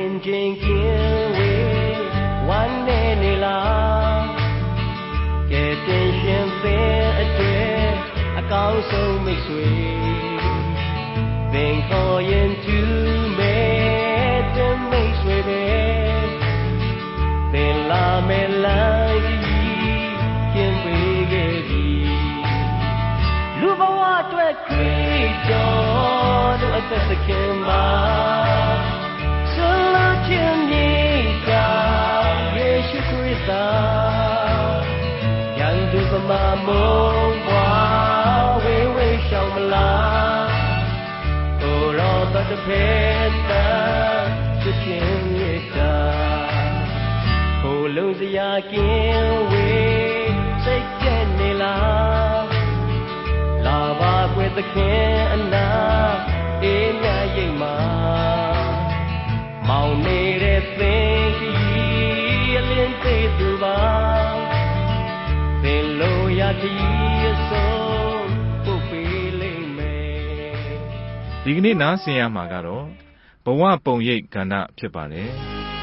င်ချင်းကင်းဝေးဝမ်းနေနေလားကဲတင်ရှင်ပင်အတွက်အကောင်းဆုံးမိတ်ဆွေပင်ခေါ်ရင်သူမဲတဲ့မိတ်ဆွေပဲပင်လာမဲလမ်းကြီးကင်းပေးခဲ့ပြီလူဘဝအတွက်ခရစ်တော်တို့အသက်သခင်မှာဆလာခြင်းမြေတာယေရှုခရစ်တော်ယံသူပမာမုံဘွားဝေဝေရှောင်းမလားကိုရောတတ်ဖေးတာချစ်ခြင်းမြေတာဟိုလုံးစရာကင်းဝေးစိတ်ကြက်နေလားလာပါကွယ်သခင်အနာအေးမြရိပ်မှာမောင်နေတဲ့သင်ကြီးအလင်းသေးသူပါသင်လိုရသည်အဆုံးပုတ်ပေးလိမ့်မယ်ဒီကနေ့နားဆင်ရမှာကတော့ဘဝပုံရိပ်ကဏ္ဍဖြစ်ပါတယ်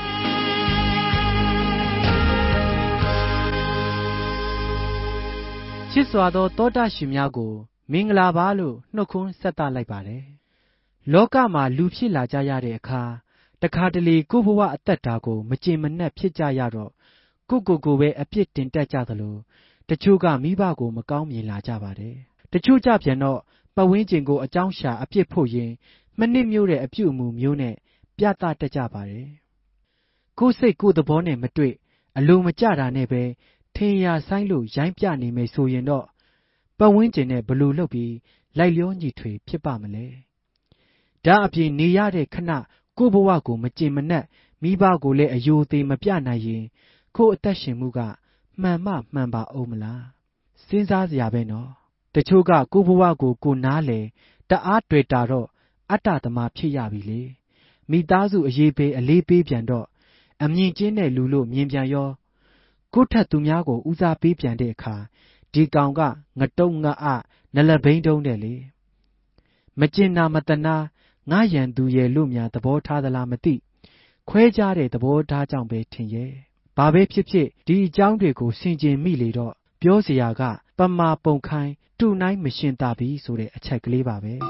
ချစ်စွာသောတောတာရှင်များကိုမင်္ဂလာပါလို့နှုတ်ခွန်းဆက်သလိုက်ပါတယ်လောကမှာလူဖြစ်လာကြရတဲ့အခါတခါတလေကိုယ့်ဘဝအသက်တာကိုမကျေမနပ်ဖြစ်ကြရတော့ကိုပဲအပြစ်တင်တတ်ကြသလိုတချို့ကမိဘကိုမကောင်းမြင်လာကြပါတယ်တချို့ကြပြန်တော့ပတ်ဝန်းကျင်ကိုအကြောင်းရှာအပြစ်ဖို့ရင်မနစ်မြို့တဲ့အပြုအမူမျိုးနဲ့ပြသတတ်ကြပါတယ်ကိုယ်စိတ်ကိုယ်သဘောနဲ့မတွေ့အလိုမကျတာနဲ့ပဲထင်ရဆိုင်လို့ရိုင်းပြနေမယ်ဆိုရင်တော့ပတ်ဝန်းကျင်နဲ့ဘလို့လုပ်ပြီးလိုက်လျောညီထွေဖြစ်ပါမလဲဒါအပြင်နေရတဲ့ခဏကိုယ့်ဘဝကိုမကျင်မနှက်မိဘကိုလည်းအယိုသေးမပြနိုင်ရင်ကိုယ့်အသက်ရှင်မှုကမှန်ပါအောင်မလားစဉ်းစားစရာပဲနော်တချို့ကကိုယ့်ဘဝကိုနားလေတအားတွေ့တာတော့အတ္တသမားဖြစ်ရပြီလေမိသားစုအရေးပေးအလေးပေးပြန်တော့အမြင်ကျင်းတဲ့လူလို့မြင်ပြန်ရောကိုယ့်ထက်သူများကိုဦးစားပေးပြန်တဲ့အခါဒီကောင်ကငတုံးငါအနလဘိန်းတုံးတယ်လေမကျင်နာမတနာငါရန်သူရဲ့လို့များသဘောထားသလားမသိခွဲခြားတဲ့သဘောထားကြောင့်ပဲထင်ရဲ့ဘာပဲဖြစ်ဖြစ်ဒီအကြောင်းတွေကိုဆင်ခြင်မိလေတော့ပြောစရာကပမာပုံခိုင်းတူနိုင်မရှင်တာပြီဆိုတဲ့အချက်ကလေးပါပဲ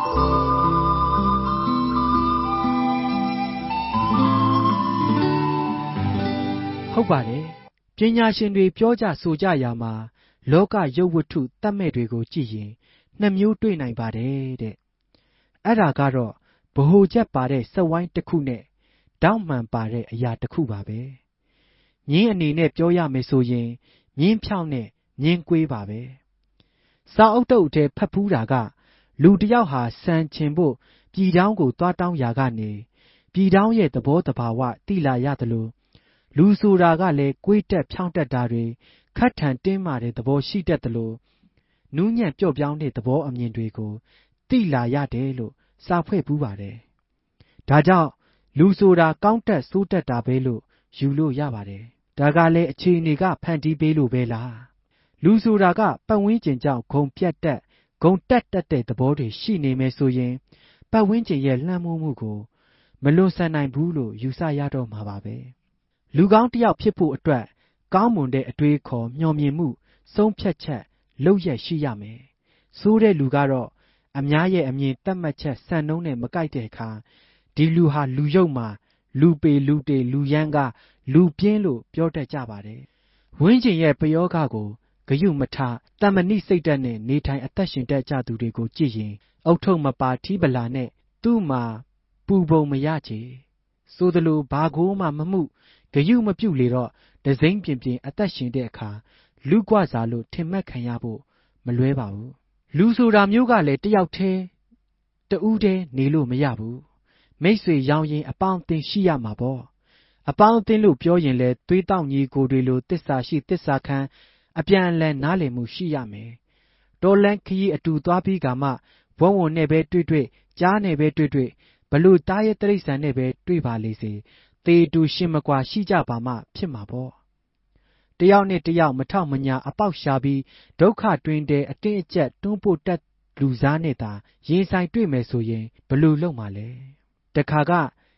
ဟုတ်ပါတယ်ပညာရှင်တွေပြောကြဆိုကြရာမှာလောကရုပ်ဝတ္ထုတတ်မဲ့တွေကိုကြည့်ရင်နှစ်မျိုးတွေ့နိုင်ပါတယ်တဲ့အဲ့ဒါကတော့ဗဟိုချက်ပါတဲ့စက်ဝိုင်းတစ်ခုနဲ့တောက်မှန်ပါတဲ့အရာတစ်ခုပါပဲမြင်းအနေနဲ့ပြောရမယ်ဆိုရင်မြင်းဖြောင်းနဲ့မြင်းကွေးပါပဲစာအုပ်တုပ်အထဲဖတ်ဖူးတာကလူတစ်ယောက်ဟာစံချင်ဖို့ပြည်တောင်းကိုသွားတောင်းရာကနေပြည်တောင်းရဲ့သဘောတဘာဝသိလာရသလိုလူဆိုတာကလည်းကွေးတက်ဖြောင်းတက်တာတွေခတ်ထန်တင်းမာတဲ့သဘောရှိတတ်သလိုနူးညံ့ပျော့ပြောင်းတဲ့သဘောအမြင်တွေကိုသိလာရတယ်လို့စာဖွဲ့ပူးပါတယ်ဒါကြောင့်လူဆိုတာကောင်းတက်ဆိုးတက်တာပဲလို့ယူလို့ရပါတယ်ဒါကလည်းအခြေအနေကဖန်တီးပေးလို့ပဲလားလူဆိုတာကပတ်ဝန်းကျင်ကြောင့်ဂုံပြတ်တက်ဂုံတက်တဲ့သဘောတွေရှိနေမယ်ဆိုရင်ပတ်ဝန်းကျင်ရဲ့လှမ်းမိုးမှုကိုမလွန်ဆန်နိုင်ဘူးလို့ယူဆရတော့မှာပါပဲလူကောင်းတစ်ယောက်ဖြစ်ဖို့အတွက်ကောင်းမွန်တဲ့အတွေးခေါ်မျှော်မြင်မှုဆုံးဖြတ်ချက်လုပ်ရရှိရမယ်ဆိုးတဲ့လူကတော့အများရဲ့အမြင်တတ်မှတ်ချက်စံနှုန်းနဲ့မကိုက်တဲ့အခါဒီလူဟာလူယုတ်မှာလူပေလူတေလူရမ်းကလူပြင်းလို့ပြောတတ်ကြပါတယ်ဝင်းကျင်ရဲ့ပယောဂကိုဂယုမထတမဏိစိတ်ဓာတ်နဲ့နေထိုင်အသက်ရှင်တတ်ကြသူတွေကိုကြည့်ရင်အုတ်ထုပ်မပါထီးပလာနဲ့သူ့မှာပူပုံမရချေဆိုသလိုဘာကိုမှမမှုဂယုမပြုတ်လေတော့ဒစိမ့်ပြင်းအသက်ရှင်တဲ့အခါလူကွစာလို့ထင်မှတ်ခံရဖို့မလွဲပါဘူးလူဆိုတာမျိုးကလည်းတယောက်တည်းတူးတည်းနေလို့မရဘူးမိတ်ဆွေရောင်ရင်အပေါင်းအသင်းရှိရမှာပေါ့အပေါင်းအသင်းလို့ပြောရင်လဲသွေးတောင့်ညီကိုတွေလိုတစ္ဆာရှိတစ္ဆာခံအပြန်အလှန်နားလည်မှုရှိရမယ်တော်လန်းခရီးအတူသွားပြီးကမှဝုံဝုံနဲ့ပဲတွေ့ကြားနဲ့ပဲတွေ့ဘလို့တားရဲ့တိရစ္ဆာန်နဲ့ပဲတွေ့ပါလေစေသေတူရှင်မကွာရှိကြပါမှဖြစ်မှာပေါ့တယောက်နဲ့တယောက်မထောက်မညာအပေါက်ရှာပြီးဒုက္ခတွင်တဲ့အတင်းအကျပ်တွန်းပို့တတ်လူစားနဲ့သာရင်ဆိုင်တွေ့မယ်ဆိုရင်ဘလို့လုပ်မှာလဲတခါက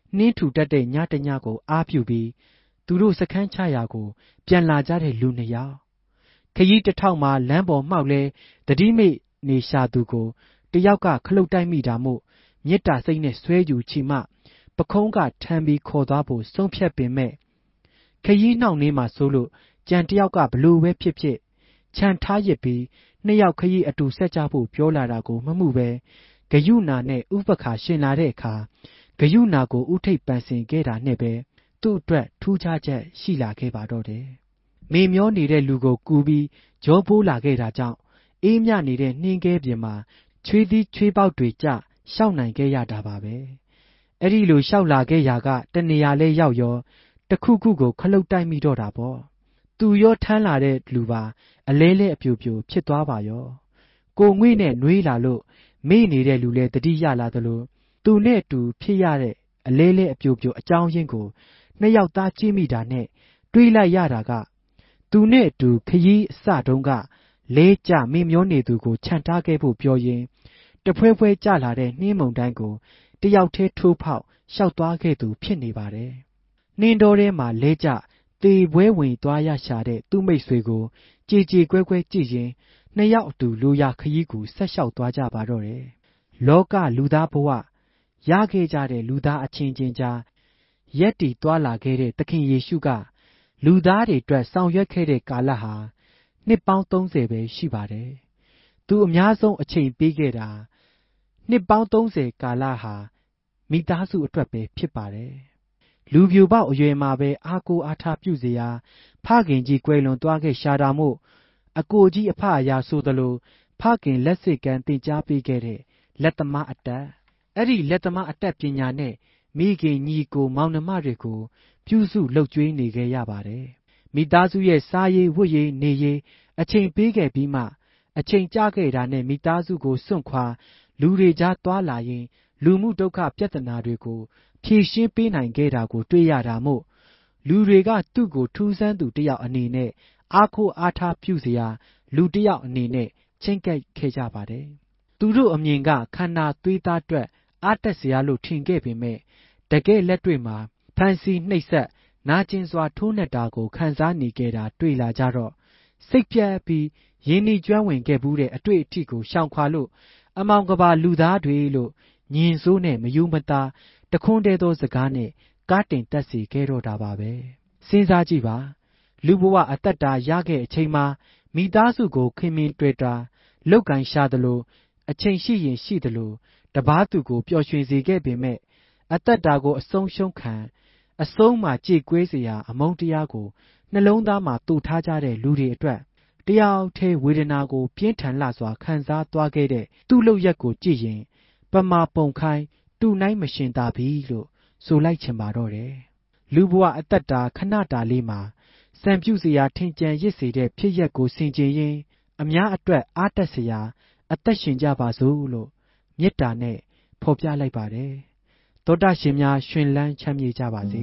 နှင်းထူတတ်တဲ့ညတညကိုအားပြုပြီးသူတို့စခန်းချရာကိုပြန်လာကြတဲ့လူနှစ်ယောက်ခရီးတစ်ထောက်မှာလမ်းပေါ်မှောက်လဲတတိမိတ်နေရှာသူကိုတယောက်ကခလုတ်တိုက်မိတာမို့မေတ္တာစိတ်နဲ့ဆွဲယူချီမှပခုံးကထမ်းပြီးခေါ်သွားဖို့ဆုံးဖြတ်ပင်မဲ့ခရီးနှောင့်နှေးမှဆိုလို့ကြံတယောက်ကဘလို့ပဲဖြစ်ဖြစ်ခြံထားရစ်ပြီးနှစ်ယောက်ခရီးအတူဆက်ကြဖို့ပြောလာတာကိုမမှုပဲဂယုနာနဲ့ဥပခါရှင်လာတဲ့အခါဂယုနာကိုဥထိပ်ပန်ဆင်ခဲ့တာနဲ့ပဲသူ့အတွက်ထူးခြားချက်ရှိလာခဲ့ပါတော့တယ်မေမျောနေတဲ့လူကိုကူပြီးကြောပိုးလာခဲ့တာကြောင့်အေးမြနေတဲ့နှင်းခဲပြင်မှာချွေးသီးချွေးပေါက်တွေကျရှောက်နိုင်ခဲ့ရတာပါပဲအဲ့ဒီလိုရှောက်လာခဲ့ရာကတနေရာလဲရောက်ရောတခုခုကိုခလုတ်တိုက်မိတော့တာပေါ့သူရောထမ်းလာတဲ့လူပါအလဲလဲအပြိုပြိုဖြစ်သွားပါရောကိုငွေ့နဲ့နှွေးလာလို့မေ့နေတဲ့လူလဲတတိယလာသလိုသူနဲ့တူဖြစ်ရတဲ့အလဲလဲအပြိုပြိုအကြောင်းရင်းကိုနှစ်ယောက်သားကြည့်မိတာနဲ့တွေးလိုက်ရတာကသူနဲ့အတူခရီးအစတုန်းကလဲကျမေ့မျောနေသူကိုခြံထားခဲ့ဖို့ပြောရင်းတဖွဲဖွဲကျလာတဲ့နှင်းမုန်တိုင်းကိုတယောက်တည်းထိုးဖောက်ရှောက်သွားခဲ့သူဖြစ်နေပါတယ်နှင်းတော်ထဲမှာလဲကျသေပွဲဝင်သွားရရှာတဲ့သူ့မိတ်ဆွေကိုကြည်ကြည်ကွဲကွဲကြည့်ရင်နှစ်ယောက်အတူလိုရာခရီးကိုဆက်လျှောက်သွားကြပါတော့တယ်လောကလူသားဘဝရခဲ့ကြတဲ့လူသားအချင်းချင်းကြားရက်တီသွားလာခဲ့တဲ့သခင်ယေရှုကလူသားတွေအတွက်ဆောင်ရွက်ခဲ့တဲ့ကာလဟာနှစ်ပေါင်း30ပဲရှိပါတယ်သူအများဆုံးအချိန်ပေးခဲ့တာနှစ်ပေါင်း30ကာလဟာမိသားစုအတွက်ပဲဖြစ်ပါတယ်လူပြိုပေါက်အရွယ်မှာပဲအားကိုးအားထားပြုစေရာဖခင်ကြီးကွယ်လွန်သွားခဲ့ရှာတာမို့အကိုကြီးအဖအရာဆိုသလိုဖခင်လက်စစ်ကမ်းတင်ကြားပေးခဲ့တဲ့လက်သမားအတတ်အဲ့ဒီလက်သမားအတတ်ပညာနဲ့မိခင်ညီကိုမောင်နှမတွေကိုပြုစုလှုပ်ကြွေးနေခဲ့ရပါတယ်မိသားစုရဲ့စားရေးဝတ်ရေးနေရေးအချိန်ပေးခဲ့ပြီးမှအချိန်ကျခဲ့တာနဲ့မိသားစုကိုစွန့်ခွာလူတွေကြားသွားလာရင်လူမှုဒုက္ခပြဿနာတွေကိုဖြေရှင်းပေးနိုင်ခဲ့တာကိုတွေ့ရတာမို့လူတွေကသူ့ကိုထူးဆန်းသူတစ်ယောက်အနေနဲ့အားကိုးအားထားပြုစရာလူတစ်ယောက်အနေနဲ့ချင့်ကပ်ခဲ့ကြပါတယ်သူတို့အမြင်ကခန္ဓာသွေးသားအတွက်အားတက်စရာလို့ထင်ခဲ့ပေမဲ့တကယ်လက်တွေ့မှာဖန်စီနှိပ်စက်နာကျင်စွာထိုးနှက်တာကိုခံစားနေခဲ့တာတွေ့လာကြတော့စိတ်ပြတ်ပြီးရင်းနှီးကျွမ်းဝင်ခဲ့ဘူးတဲ့အတွေ့အထိကိုရှောင်ခွာလို့အမောင်ကဘာလူသားတွေလို့ညင်ဆိုးနဲ့မယူမသားတခွန်းတဲသောစကားနဲ့ကားတင်တက်စီခဲ့တော့တာပါပဲစဉ်းစားကြည့်ပါလူဘဝအသက်တာရခဲ့အချိန်မှာမိသားစုကိုခင်မင်တွေ့တာလောက်ကန်ရှာသလိုအချိန်ရှိရင်ရှိသလိုတပားသူကိုပျော်ရွှင်စေခဲ့ပေမဲ့အသက်တာကိုအဆုံးရှုံးခံအဆုံးမှာကြေကွဲเสียအမုန်းတရားကိုနှလုံးသားမှာတူထားကြတဲ့လူတွေအတွက်တယောက်တည်းဝေဒနာကိုပြင်းထန်လှစွာခံစားသွားခဲ့တဲ့သူ့လုပ်ရက်ကိုကြည့်ရင်ပမာပုံခိုင်းတူနိုင်မရှင်သာပြီလို့ဆိုလိုက်ချင်ပါတော့တယ်လူဘဝအသက်တာခဏတာလေးမှာစံပြုစရာထင်ကြံရစ်စေတဲ့ဖြစ်ရက်ကိုဆင်ခြင်ရင်းအများအတွက်အားတက်စရာအသက်ရှင်ကြပါစို့လို့မေတ္တာနဲ့ဖော်ပြလိုက်ပါတယ်သောတာရှင်များရှင်လန်းချမ်းမြေ့ကြပါစေ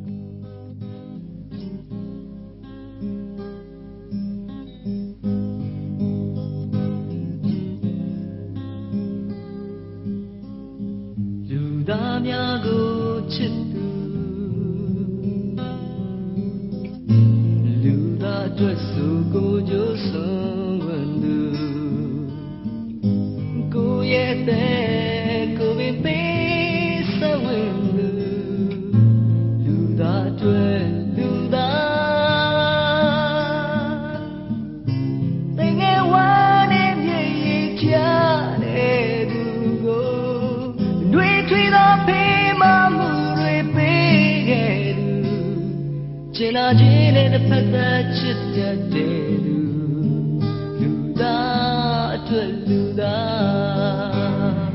လူသားများကိုချစ်သူလူသားအတွက်ဆိုကိုကြိုးဆုံးဝင်သူကိုရဲ့တဲ့ကိုပင်ပေးစဝင်သူလူသားအတွက်လူသားသင်ငယ်ဝမ်းနဲ့မြေကြီးချတဲ့သူကိုနှွေးထွေးသောဖေးမမှုတွေပေးခဲ့သူချင်လာခြင်းနဲ့တစ်ဖက်သက်ချစ်တတ်တဲ့သူလူသားအတွက်လူသား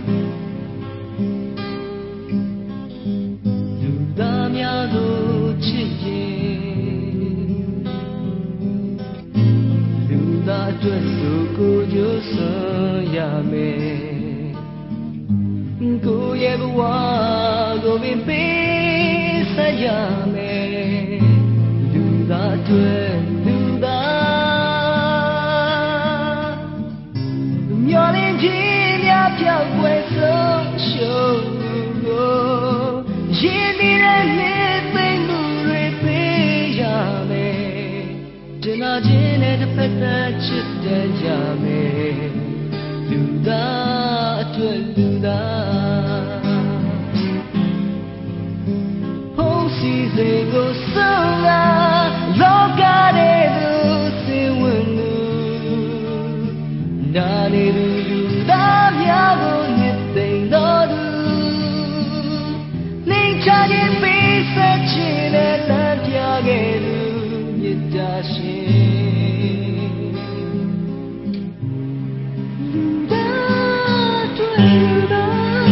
လူသားများကိုချစ်ရင်လူသားအတွက်ဆိုကိုကြိုးစားရမယ်ကိုရဲ့ဘဝကိုပင်ပေးဆက်ရမယ်လူသားအတွက်လူသားမျောလင်းခြင်းများပြောက်ွယ်ဆုံးရှုံးကိုရရင်နေတဲ့လေးသိမ့်မှုတွေပေးရမယ်ကျင်နာခြင်းနဲ့တစ်ဖက်သက်ချစ်တဲ့ကြမယ်လူသားအတွက်လူသားဖုန်းစီစေကိုဆုံးလာလောကရဲ့သူစေဝင်လူနာနေလူလူသားများကိုညစ်သိမ့်တော်သူနေချခြင်းပေးဆက်ခြင်းနဲ့လမ်းပြခဲ့သူမြတ်တာရှင်လူသားတွေလူသား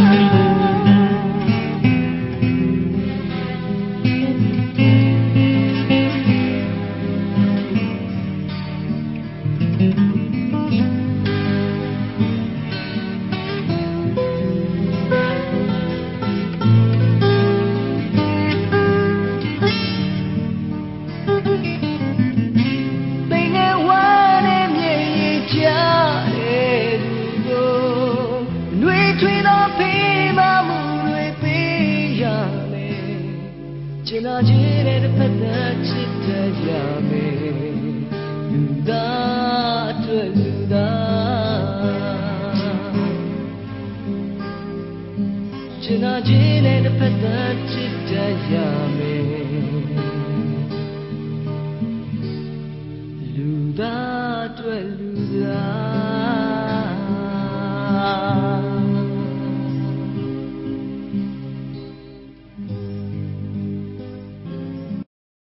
ကျင်နာခြင်းနဲ့တစ်ဖက်သက်ချစ်တဲ့ရမယ်လူသားအတွက်လူသားကျင်နာခြင်းနဲ့တစ်ဖက်သက်ချစ်တဲ့ရမယ်လူသားအတွက်လူသား